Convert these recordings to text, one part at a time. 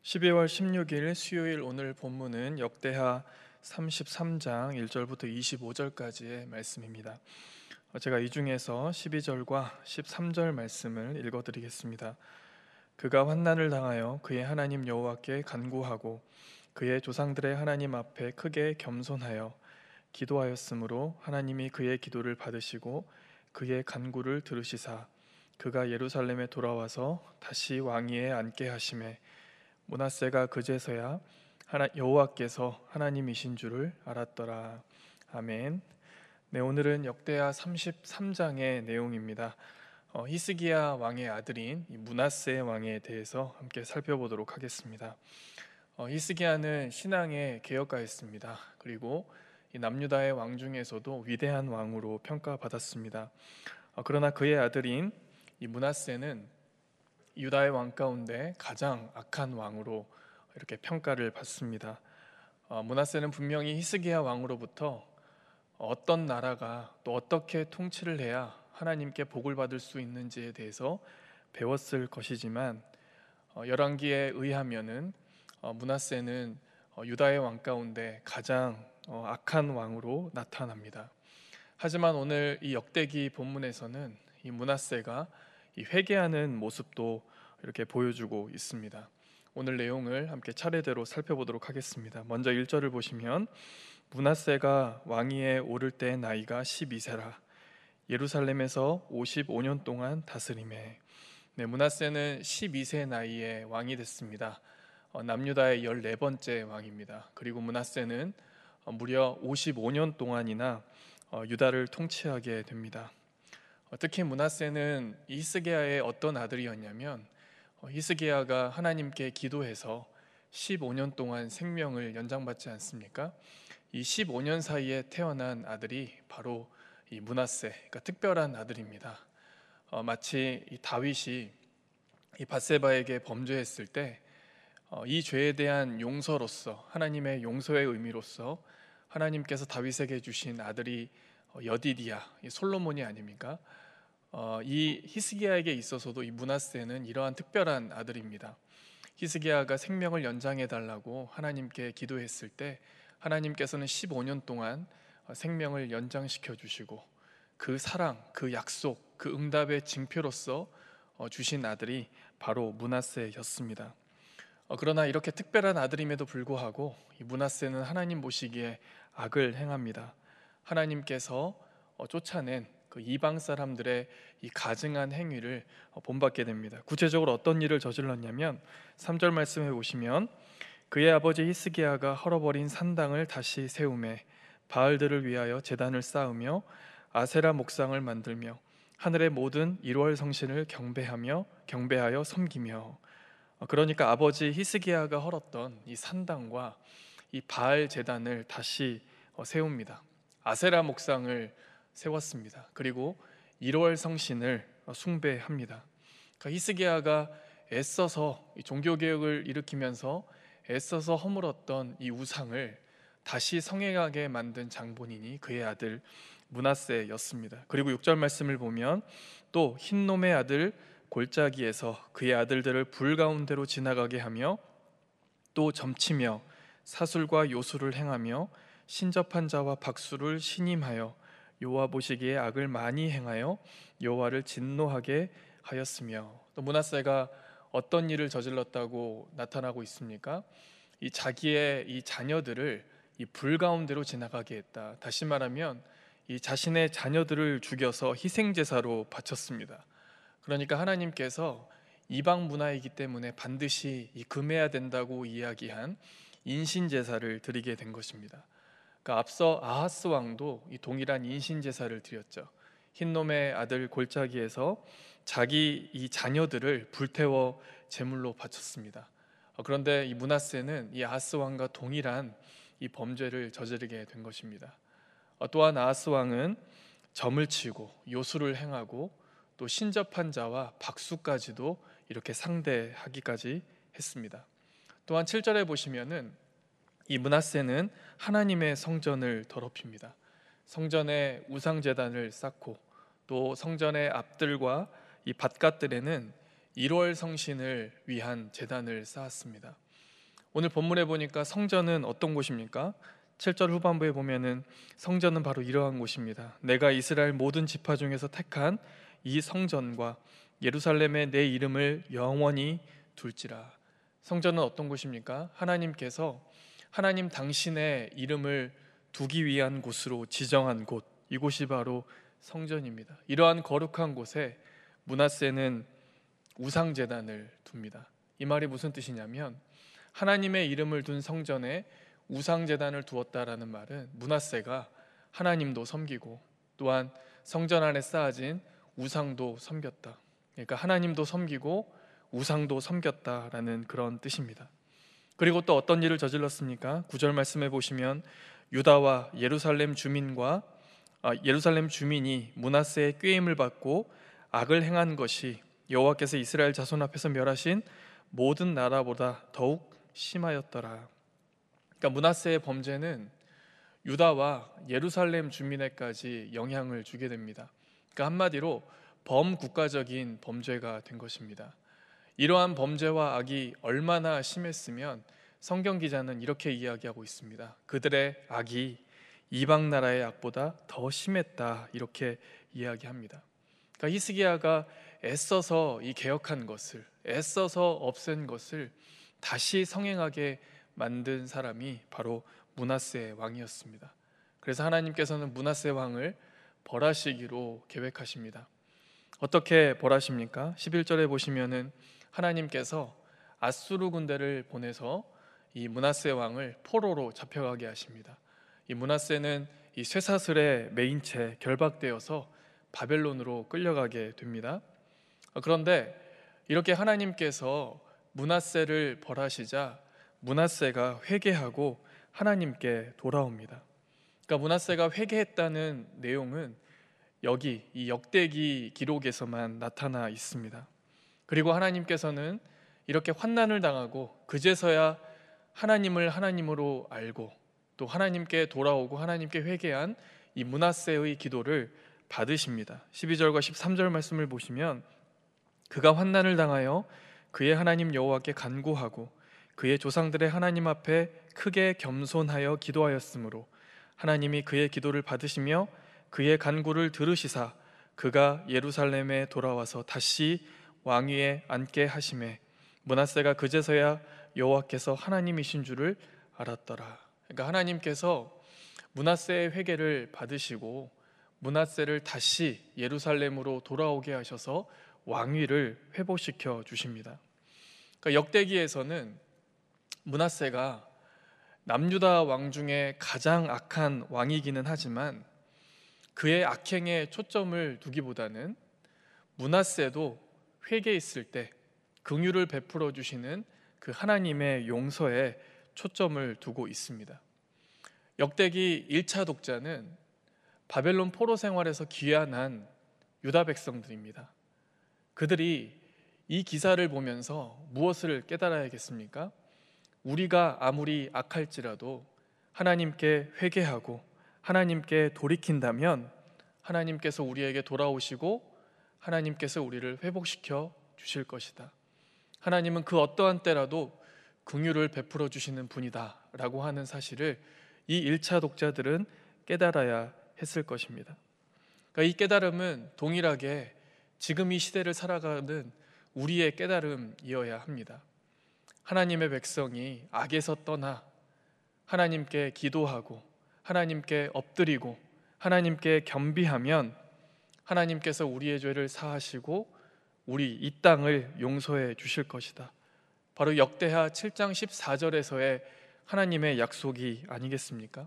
12월 16일 수요일 오늘 본문은 역대하 33장 1절부터 25절까지의 말씀입니다. 제가 이 중에서 12절과 13절 말씀을 읽어드리겠습니다. 그가 환난을 당하여 그의 하나님 여호와께 간구하고 그의 조상들의 하나님 앞에 크게 겸손하여 기도하였으므로 하나님이 그의 기도를 받으시고 그의 간구를 들으시사 그가 예루살렘에 돌아와서 다시 왕위에 앉게 하시매 므낫세가 그제서야 여호와께서 하나님이신 줄을 알았더라. 아멘. 네, 오늘은 역대하 33장의 내용입니다. 히스기야 왕의 아들인 이 므낫세 왕에 대해서 함께 살펴보도록 하겠습니다. 히스기야는 신앙의 개혁가였습니다. 그리고 이 남유다의 왕 중에서도 위대한 왕으로 평가받았습니다. 그러나 그의 아들인 이 므낫세는 유다의 왕 가운데 가장 악한 왕으로 이렇게 평가를 받습니다. 므낫세는 분명히 히스기야 왕으로부터 어떤 나라가 또 어떻게 통치를 해야 하나님께 복을 받을 수 있는지에 대해서 배웠을 것이지만 열왕기에 의하면은 므낫세는 유다의 왕 가운데 가장 악한 왕으로 나타납니다. 하지만 오늘 이 역대기 본문에서는 이 므낫세가 이 회개하는 모습도 이렇게 보여주고 있습니다. 오늘 내용을 함께 차례대로 살펴보도록 하겠습니다. 먼저 1절을 보시면 므낫세가 왕위에 오를 때 나이가 12세라 예루살렘에서 55년 동안 다스림에. 네, 므낫세는 12세 나이에 왕이 됐습니다. 남유다의 14번째 왕입니다. 그리고 므낫세는 무려 55년 동안이나 유다를 통치하게 됩니다. 특히 므낫세는 히스기야의 어떤 아들이었냐면 히스기야가 하나님께 기도해서 15년 동안 생명을 연장받지 않습니까? 이 15년 사이에 태어난 아들이 바로 이 므낫세, 그러니까 특별한 아들입니다. 마치 이 다윗이 이 밧세바에게 범죄했을 때 이 죄에 대한 용서로서, 하나님의 용서의 의미로서 하나님께서 다윗에게 주신 아들이 여디디야, 솔로몬이 아닙니까? 이 히스기야에게 있어서도 이 므낫세는 이러한 특별한 아들입니다. 히스기야가 생명을 연장해 달라고 하나님께 기도했을 때 하나님께서는 15년 동안 생명을 연장시켜 주시고 그 사랑, 그 약속, 그 응답의 징표로서 주신 아들이 바로 므낫세였습니다. 그러나 이렇게 특별한 아들임에도 불구하고 이 므낫세는 하나님 보시기에 악을 행합니다. 하나님께서 쫓아낸 그 이방 사람들의 이 가증한 행위를 본받게 됩니다. 구체적으로 어떤 일을 저질렀냐면 3절 말씀해 보시면 그의 아버지 히스기야가 헐어버린 산당을 다시 세우매 바알들을 위하여 제단을 쌓으며 아세라 목상을 만들며 하늘의 모든 일월 성신을 경배하여 섬기며. 그러니까 아버지 히스기야가 헐었던 이 산당과 이 바알 제단을 다시 세웁니다. 아세라 목상을 세웠습니다. 그리고 1월 성신을 숭배합니다. 그러니까 히스기야가 애써서 종교 개혁을 일으키면서 애써서 허물었던 이 우상을 다시 성행하게 만든 장본인이 그의 아들 므낫세였습니다. 그리고 6절 말씀을 보면 또 흰놈의 아들 골짜기에서 그의 아들들을 불 가운데로 지나가게 하며 또 점치며 사술과 요술을 행하며 신접한 자와 박수를 신임하여 여호와 보시기에 악을 많이 행하여 여호와를 진노하게 하였으며. 또 므낫세가 어떤 일을 저질렀다고 나타나고 있습니까? 이 자기의 이 자녀들을 이 불 가운데로 지나가게 했다. 다시 말하면 이 자신의 자녀들을 죽여서 희생 제사로 바쳤습니다. 그러니까 하나님께서 이방 문화이기 때문에 반드시 이 금해야 된다고 이야기한 인신 제사를 드리게 된 것입니다. 그러니까 앞서 아하스 왕도 이 동일한 인신 제사를 드렸죠. 흰놈의 아들 골짜기에서 자기 이 자녀들을 불태워 제물로 바쳤습니다. 그런데 이 므낫세는 이 아하스 왕과 동일한 이 범죄를 저지르게 된 것입니다. 또한 아하스 왕은 점을 치고 요술을 행하고 또 신접한 자와 박수까지도 이렇게 상대하기까지 했습니다. 또한 7절에 보시면은 이 므낫세는 하나님의 성전을 더럽힙니다. 성전에 우상 제단을 쌓고 또 성전의 앞들과 이 밭갓들에는 1월 성신을 위한 제단을 쌓았습니다. 오늘 본문에 보니까 성전은 어떤 곳입니까? 7절 후반부에 보면은 성전은 바로 이러한 곳입니다. 내가 이스라엘 모든 지파 중에서 택한 이 성전과 예루살렘에 내 이름을 영원히 둘지라. 성전은 어떤 곳입니까? 하나님께서 하나님 당신의 이름을 두기 위한 곳으로 지정한 곳, 이곳이 바로 성전입니다. 이러한 거룩한 곳에 므낫세는 우상제단을 둡니다. 이 말이 무슨 뜻이냐면 하나님의 이름을 둔 성전에 우상제단을 두었다라는 말은 므낫세가 하나님도 섬기고 또한 성전 안에 쌓아진 우상도 섬겼다. 그러니까 하나님도 섬기고 우상도 섬겼다라는 그런 뜻입니다. 그리고 또 어떤 일을 저질렀습니까? 9절 말씀해 보시면 유다와 예루살렘 주민이 므낫세의 꾀임을 받고 악을 행한 것이 여호와께서 이스라엘 자손 앞에서 멸하신 모든 나라보다 더욱 심하였더라. 그러니까 므낫세의 범죄는 유다와 예루살렘 주민에까지 영향을 주게 됩니다. 그러니까 한마디로 범국가적인 범죄가 된 것입니다. 이러한 범죄와 악이 얼마나 심했으면 성경 기자는 이렇게 이야기하고 있습니다. 그들의 악이 이방 나라의 악보다 더 심했다, 이렇게 이야기합니다. 그러니까 히스기야가 애써서 이 개혁한 것을, 애써서 없앤 것을 다시 성행하게 만든 사람이 바로 므낫세 왕이었습니다. 그래서 하나님께서는 므낫세 왕을 벌하시기로 계획하십니다. 어떻게 벌하십니까? 11절에 보시면은 하나님께서 아수르 군대를 보내서 이 므낫세 왕을 포로로 잡혀가게 하십니다. 이 므낫세는 이 쇠사슬에 매인 채 결박되어서 바벨론으로 끌려가게 됩니다. 그런데 이렇게 하나님께서 므낫세를 벌하시자 므낫세가 회개하고 하나님께 돌아옵니다. 그러니까 므낫세가 회개했다는 내용은 여기 이 역대기 기록에서만 나타나 있습니다. 그리고 하나님께서는 이렇게 환난을 당하고 그제서야 하나님을 하나님으로 알고 또 하나님께 돌아오고 하나님께 회개한 이 므낫세의 기도를 받으십니다. 12절과 13절 말씀을 보시면 그가 환난을 당하여 그의 하나님 여호와께 간구하고 그의 조상들의 하나님 앞에 크게 겸손하여 기도하였으므로 하나님이 그의 기도를 받으시며 그의 간구를 들으시사 그가 예루살렘에 돌아와서 다시 왕위에 앉게 하시매 므낫세가 그제서야 여호와께서 하나님이신 줄을 알았더라. 그러니까 하나님께서 므낫세의 회개를 받으시고 므낫세를 다시 예루살렘으로 돌아오게 하셔서 왕위를 회복시켜 주십니다. 그러니까 역대기에서는 므낫세가 남유다 왕 중에 가장 악한 왕이기는 하지만 그의 악행에 초점을 두기보다는 므낫세도 회개했을 때 긍휼을 베풀어 주시는 그 하나님의 용서에 초점을 두고 있습니다. 역대기 1차 독자는 바벨론 포로 생활에서 귀환한 유다 백성들입니다. 그들이 이 기사를 보면서 무엇을 깨달아야겠습니까? 우리가 아무리 악할지라도 하나님께 회개하고 하나님께 돌이킨다면 하나님께서 우리에게 돌아오시고 하나님께서 우리를 회복시켜 주실 것이다. 하나님은 그 어떠한 때라도 긍휼을 베풀어 주시는 분이다 라고 하는 사실을 이 1차 독자들은 깨달아야 했을 것입니다. 그러니까 이 깨달음은 동일하게 지금 이 시대를 살아가는 우리의 깨달음이어야 합니다. 하나님의 백성이 악에서 떠나 하나님께 기도하고 하나님께 엎드리고 하나님께 겸비하면 하나님께서 우리의 죄를 사하시고 우리 이 땅을 용서해 주실 것이다. 바로 역대하 7장 14절에서의 하나님의 약속이 아니겠습니까?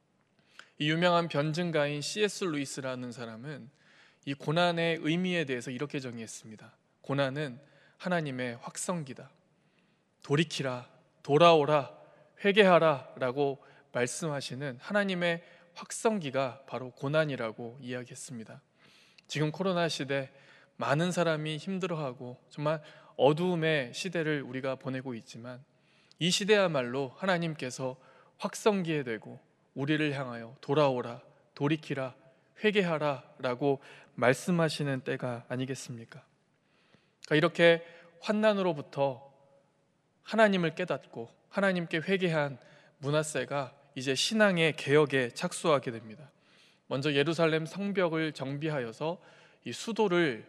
이 유명한 변증가인 C.S. 루이스라는 사람은 이 고난의 의미에 대해서 이렇게 정의했습니다. 고난은 하나님의 확성기다. 돌이키라, 돌아오라, 회개하라 라고 말씀하시는 하나님의 확성기가 바로 고난이라고 이야기했습니다. 지금 코로나 시대 많은 사람이 힘들어하고 정말 어두움의 시대를 우리가 보내고 있지만 이 시대야말로 하나님께서 확성기에 되고 우리를 향하여 돌아오라, 돌이키라, 회개하라 라고 말씀하시는 때가 아니겠습니까? 그러니까 이렇게 환난으로부터 하나님을 깨닫고 하나님께 회개한 므낫세가 이제 신앙의 개혁에 착수하게 됩니다. 먼저 예루살렘 성벽을 정비하여서 이 수도를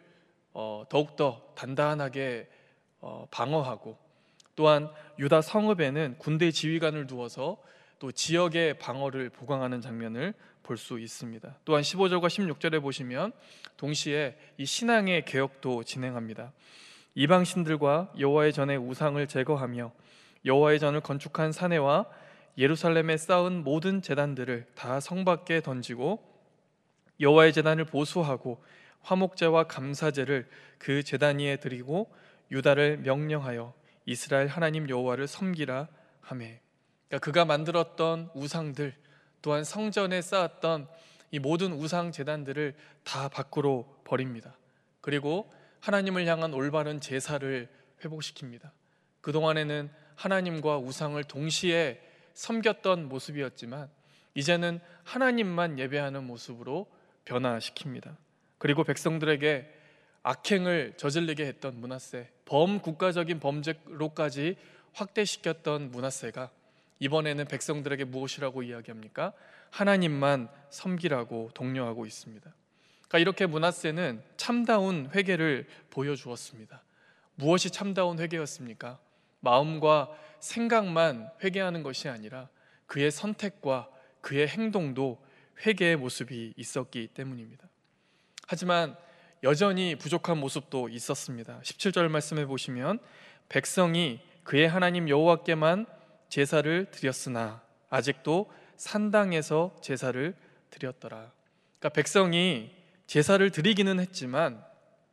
더욱더 단단하게 방어하고, 또한 유다 성읍에는 군대 지휘관을 두어서 또 지역의 방어를 보강하는 장면을 볼 수 있습니다. 또한 15절과 16절에 보시면 동시에 이 신앙의 개혁도 진행합니다. 이방 신들과 여호와의 전의 우상을 제거하며 여호와의 전을 건축한 사내와 예루살렘에 쌓은 모든 제단들을 다 성 밖에 던지고 여호와의 제단을 보수하고 화목제와 감사제를 그 제단 위에 드리고 유다를 명령하여 이스라엘 하나님 여호와를 섬기라 하매. 그러니까 그가 만들었던 우상들, 또한 성전에 쌓았던 이 모든 우상 제단들을 다 밖으로 버립니다. 그리고 하나님을 향한 올바른 제사를 회복시킵니다. 그동안에는 하나님과 우상을 동시에 섬겼던 모습이었지만 이제는 하나님만 예배하는 모습으로 변화시킵니다. 그리고 백성들에게 악행을 저질리게 했던 므낫세, 범국가적인 범죄로까지 확대시켰던 므낫세가 이번에는 백성들에게 무엇이라고 이야기합니까? 하나님만 섬기라고 독려하고 있습니다. 그러니까 이렇게 므낫세는 참다운 회개를 보여주었습니다. 무엇이 참다운 회개였습니까? 마음과 생각만 회개하는 것이 아니라 그의 선택과 그의 행동도 회개의 모습이 있었기 때문입니다. 하지만 여전히 부족한 모습도 있었습니다. 17절 말씀해 보시면 백성이 그의 하나님 여호와께만 제사를 드렸으나 아직도 산당에서 제사를 드렸더라. 그러니까 백성이 제사를 드리기는 했지만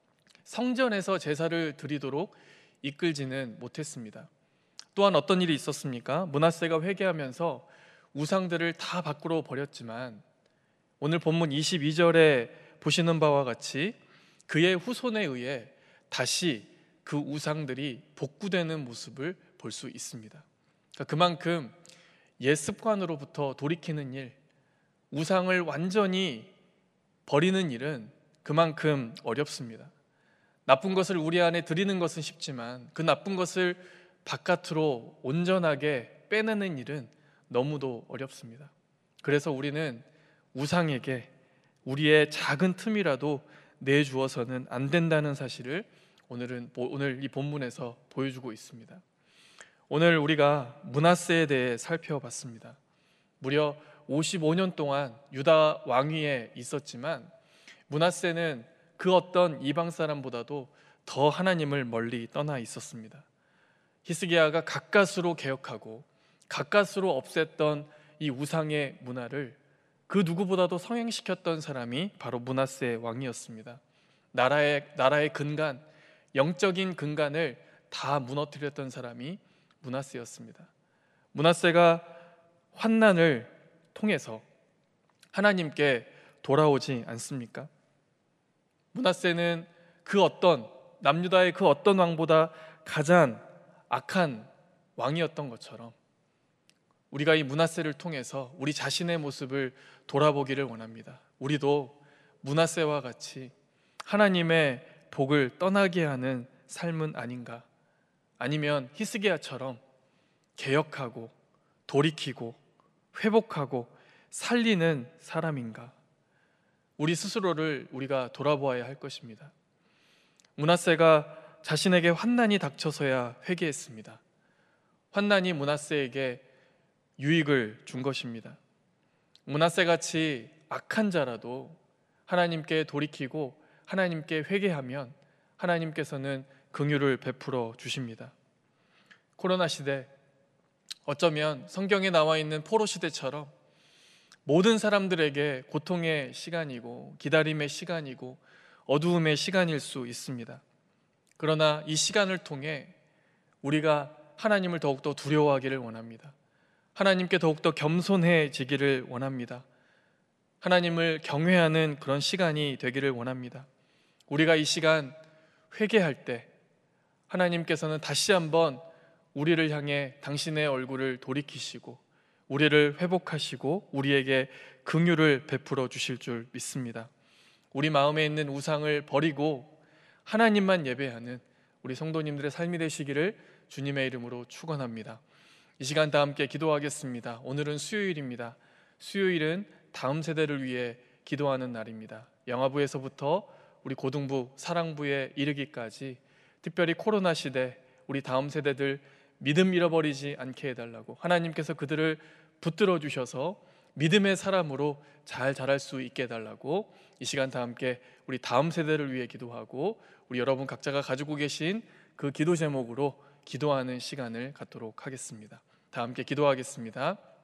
성전에서 제사를 드리도록 이끌지는 못했습니다. 또한 어떤 일이 있었습니까? 므낫세가 회개하면서 우상들을 다 밖으로 버렸지만 오늘 본문 22절에 보시는 바와 같이 그의 후손에 의해 다시 그 우상들이 복구되는 모습을 볼 수 있습니다. 그만큼 옛 습관으로부터 돌이키는 일, 우상을 완전히 버리는 일은 그만큼 어렵습니다. 나쁜 것을 우리 안에 들이는 것은 쉽지만 그 나쁜 것을 바깥으로 온전하게 빼내는 일은 너무도 어렵습니다. 그래서 우리는 우상에게 우리의 작은 틈이라도 내주어서는 안 된다는 사실을 오늘 이 본문에서 보여주고 있습니다. 오늘 우리가 므낫세에 대해 살펴봤습니다. 무려 55년 동안 유다 왕위에 있었지만 므낫세는 그 어떤 이방 사람보다도 더 하나님을 멀리 떠나 있었습니다. 히스기야가 가까스로 개혁하고 가까스로 없앴던 이 우상의 문화를 그 누구보다도 성행시켰던 사람이 바로 므낫세 왕이었습니다. 나라의 근간, 영적인 근간을 다 무너뜨렸던 사람이 므낫세였습니다. 므낫세가 환난을 통해서 하나님께 돌아오지 않습니까? 므낫세는 그 어떤 남유다의 그 어떤 왕보다 가장 악한 왕이었던 것처럼 우리가 이 므낫세를 통해서 우리 자신의 모습을 돌아보기를 원합니다. 우리도 므낫세와 같이 하나님의 복을 떠나게 하는 삶은 아닌가? 아니면 히스기야처럼 개혁하고 돌이키고 회복하고 살리는 사람인가? 우리 스스로를 우리가 돌아보아야 할 것입니다. 므낫세가 자신에게 환난이 닥쳐서야 회개했습니다. 환난이 므낫세에게 유익을 준 것입니다. 므낫세같이 악한 자라도 하나님께 돌이키고 하나님께 회개하면 하나님께서는 긍휼을 베풀어 주십니다. 코로나 시대, 어쩌면 성경에 나와 있는 포로 시대처럼 모든 사람들에게 고통의 시간이고 기다림의 시간이고 어두움의 시간일 수 있습니다. 그러나 이 시간을 통해 우리가 하나님을 더욱더 두려워하기를 원합니다. 하나님께 더욱더 겸손해지기를 원합니다. 하나님을 경외하는 그런 시간이 되기를 원합니다. 우리가 이 시간 회개할 때 하나님께서는 다시 한번 우리를 향해 당신의 얼굴을 돌이키시고 우리를 회복하시고 우리에게 긍휼을 베풀어 주실 줄 믿습니다. 우리 마음에 있는 우상을 버리고 하나님만 예배하는 우리 성도님들의 삶이 되시기를 주님의 이름으로 축원합니다. 이 시간 다 함께 기도하겠습니다. 오늘은 수요일입니다. 수요일은 다음 세대를 위해 기도하는 날입니다. 영아부에서부터 우리 고등부, 사랑부에 이르기까지 특별히 코로나 시대 우리 다음 세대들 믿음 잃어버리지 않게 해달라고, 하나님께서 그들을 붙들어 주셔서 믿음의 사람으로 잘 자랄 수 있게 해달라고 이 시간 다 함께 우리 다음 세대를 위해 기도하고 우리 여러분 각자가 가지고 계신 그 기도 제목으로 기도하는 시간을 갖도록 하겠습니다. 다 함께 기도하겠습니다.